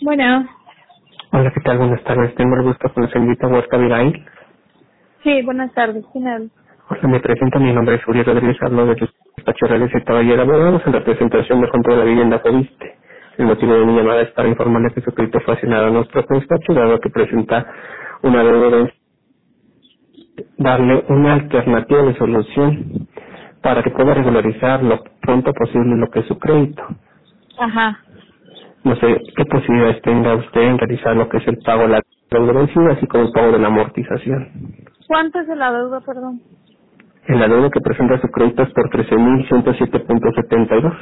Bueno, Hola, ¿qué tal? Buenas tardes. Tengo el gusto con la señorita Huerta Abigail. sí, buenas tardes. ¿Quién habla? Hola, me presento. Mi nombre es Uriel Rodríguez. Hablo de despacho Reales y Caballero Abogados en representación del Fondo de la Vivienda Fobiste. El motivo de mi llamada es para informarle que su crédito fue asignado a nuestro despacho, dado que presenta una deuda de darle una alternativa de solución para que pueda regularizar lo pronto posible lo que es su crédito. Ajá. No sé qué posibilidades tenga usted en realizar lo que es el pago de la deuda vencida, así como el pago de la amortización. ¿Cuánto es de la deuda, perdón? En la deuda que presenta su crédito es por 13.107.72.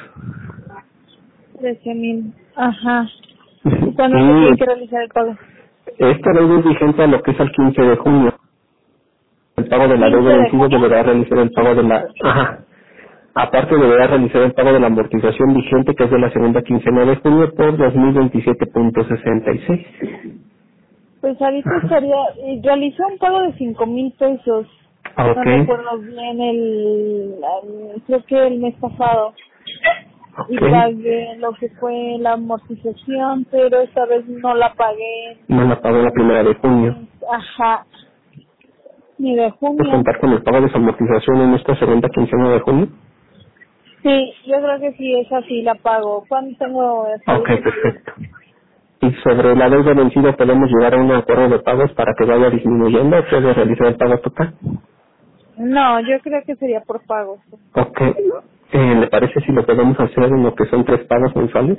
13,000. Ajá. ¿Y Ujú. cuándo se Y tiene que realizar el pago? esta deuda es vigente a lo que es el 15 de junio. El pago de la 15 deuda de vencida junio. deberá realizar el pago de la... Ajá. Aparte deberá realizar el pago de la amortización vigente, que es de la segunda quincena de junio, por 2.027.66. Pues ahorita Ajá. estaría, realicé un pago de 5,000 pesos. No Ok. recuerdo bien creo que el mes pasado. Y Ok. pagué lo que fue la amortización, pero esta vez no la pagué. No la pagó la primera de junio. Ajá. Ni de ¿Puedo junio. contar con el pago de su amortización en esta segunda quincena de junio? Sí, yo creo que sí, esa sí la pago. ¿Cuándo tengo Ok, ese periodo? perfecto. Y sobre la deuda vencida podemos llegar a un acuerdo de pagos para que vaya disminuyendo o puede realizar el pago total. No, yo creo que sería por pagos. Ok. ¿Le parece si lo podemos hacer en lo que son 3 pagos mensuales?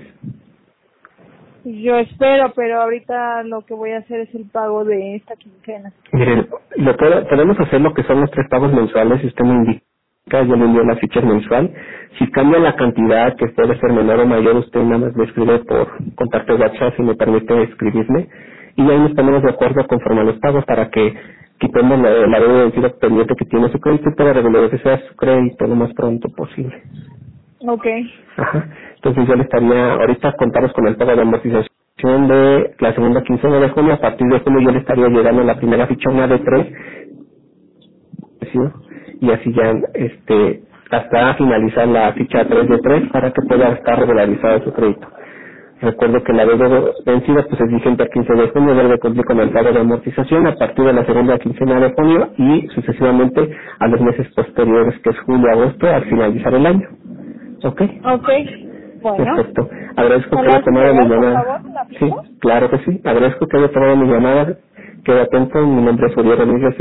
Yo espero, pero ahorita lo que voy a hacer es el pago de esta quincena. Miren, podemos hacer lo que son los 3 pagos mensuales si usted me indica, yo le envío la ficha mensual. Si cambia la cantidad, que puede ser menor o mayor, usted nada más me escribe por contacto de WhatsApp si me permite escribirme. Y ahí nos ponemos de acuerdo conforme a los pagos para que quitemos la deuda vencida pendiente que tiene su crédito y para regularizar su crédito lo más pronto posible. Ok, Ajá. Entonces yo le estaría, ahorita contamos con el pago de amortización de la segunda quincena de junio. A partir de junio yo le estaría llegando la primera ficha, una de 3, ¿sí? Y así ya, hasta finalizar la ficha 3 de 3 para que pueda estar regularizado su crédito. Recuerdo que la deuda vencida pues es vigente al 15 de junio, debe cumplir con el pago de amortización a partir de la segunda quincena de junio y sucesivamente a los meses posteriores, que es julio, agosto, al finalizar el año. ¿Ok? ok. Bueno, Perfecto. Agradezco ¿me que lo haya hace tomado mi llegar, por llamada. favor, la Sí, ficha? claro que sí. Agradezco que haya tomado mi llamada. Quedo atento. Mi nombre es Uriel Rodríguez.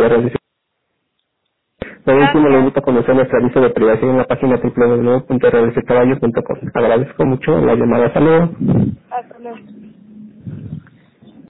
Por último, le Gracias. invito a conocer nuestro aviso de privacidad en la página www.rdccaballo.com. Agradezco mucho la llamada. Hasta luego. Hasta luego.